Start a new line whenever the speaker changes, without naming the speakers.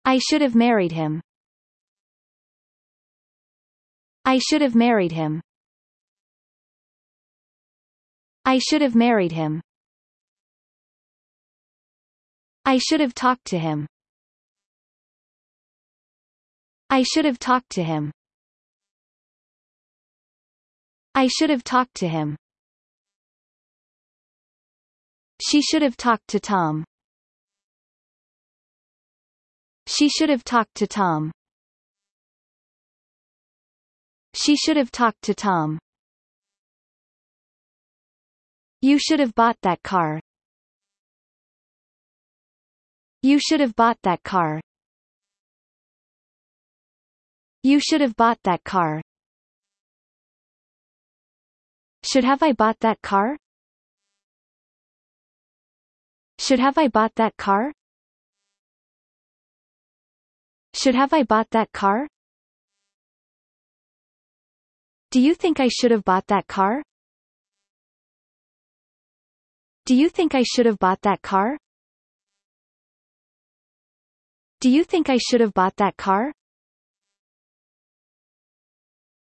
I should have married him. I should have married him. I should have married him. I should have talked to him. I should have talked to him. I should have talked to him. She should have talked to Tom. She should have talked to Tom. She should have talked to Tom. You should have bought that car. You should have bought that car. You should have bought that car. Should have I bought that car? Should have I bought that car? Should have I bought that car? Do you think I should have bought that car? Do you think I should have bought that car? Do you think I should have bought that car?